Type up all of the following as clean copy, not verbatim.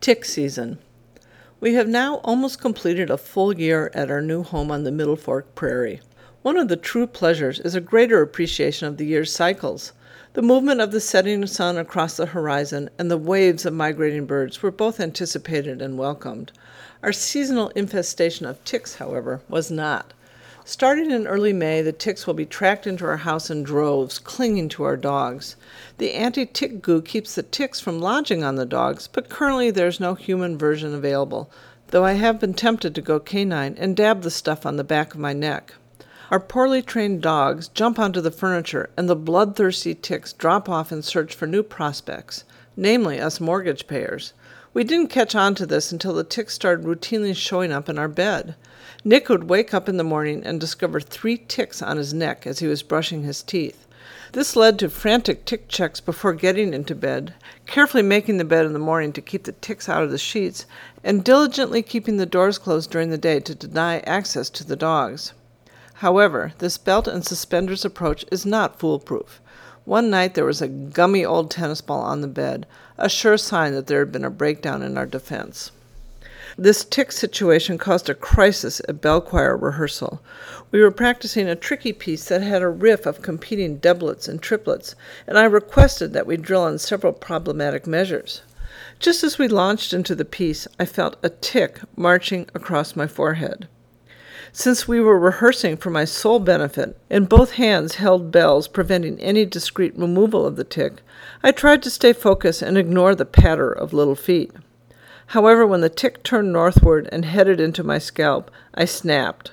Tick season. We have now almost completed a full year at our new home on the Middle Fork Prairie. One of the true pleasures is a greater appreciation of the year's cycles. The movement of the setting sun across the horizon and the waves of migrating birds were both anticipated and welcomed. Our seasonal infestation of ticks, however, was not. Starting in early May, the ticks will be tracked into our house in droves, clinging to our dogs. The anti-tick goo keeps the ticks from lodging on the dogs, but currently there's no human version available, though I have been tempted to go canine and dab the stuff on the back of my neck. Our poorly trained dogs jump onto the furniture, and the bloodthirsty ticks drop off in search for new prospects, namely us mortgage payers. We didn't catch on to this until the ticks started routinely showing up in our bed. Nick would wake up in the morning and discover 3 ticks on his neck as he was brushing his teeth. This led to frantic tick checks before getting into bed, carefully making the bed in the morning to keep the ticks out of the sheets, and diligently keeping the doors closed during the day to deny access to the dogs. However, this belt and suspenders approach is not foolproof. One night there was a gummy old tennis ball on the bed, a sure sign that there had been a breakdown in our defense. This tick situation caused a crisis at bell choir rehearsal. We were practicing a tricky piece that had a riff of competing doublets and triplets, and I requested that we drill on several problematic measures. Just as we launched into the piece, I felt a tick marching across my forehead. Since we were rehearsing for my sole benefit, and both hands held bells preventing any discreet removal of the tick, I tried to stay focused and ignore the patter of little feet. However, when the tick turned northward and headed into my scalp, I snapped.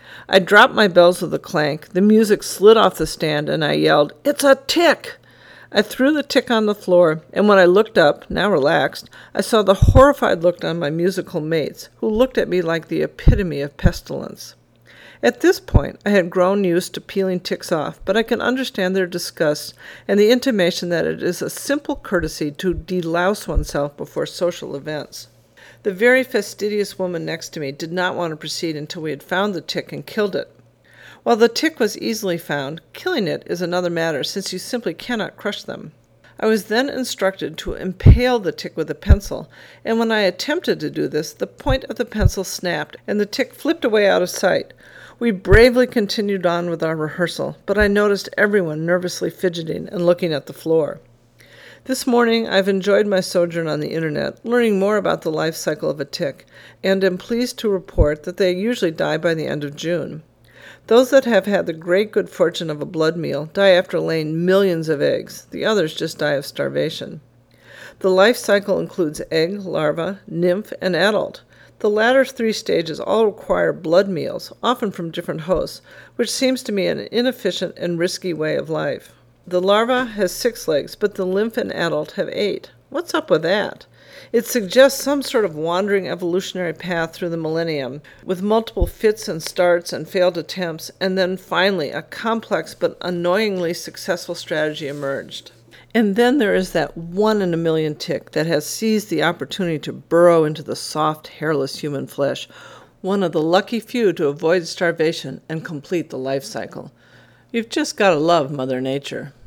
I dropped my bells with a clank, the music slid off the stand, and I yelled, "It's a tick!" I threw the tick on the floor, and when I looked up, now relaxed, I saw the horrified look on my musical mates, who looked at me like the epitome of pestilence. At this point, I had grown used to peeling ticks off, but I can understand their disgust and the intimation that it is a simple courtesy to delouse oneself before social events. The very fastidious woman next to me did not want to proceed until we had found the tick and killed it. While the tick was easily found, killing it is another matter, since you simply cannot crush them. I was then instructed to impale the tick with a pencil, and when I attempted to do this, the point of the pencil snapped, and the tick flipped away out of sight. We bravely continued on with our rehearsal, but I noticed everyone nervously fidgeting and looking at the floor. This morning I've enjoyed my sojourn on the internet, learning more about the life cycle of a tick, and am pleased to report that they usually die by the end of June. Those that have had the great good fortune of a blood meal die after laying millions of eggs. The others just die of starvation. The life cycle includes egg, larva, nymph, and adult. The latter 3 stages all require blood meals, often from different hosts, which seems to me an inefficient and risky way of life. The larva has 6 legs, but the nymph and adult have 8. What's up with that? It suggests some sort of wandering evolutionary path through the millennium, with multiple fits and starts and failed attempts, and then finally a complex but annoyingly successful strategy emerged. And then there is that 1 in a million tick that has seized the opportunity to burrow into the soft, hairless human flesh, one of the lucky few to avoid starvation and complete the life cycle. You've just got to love Mother Nature.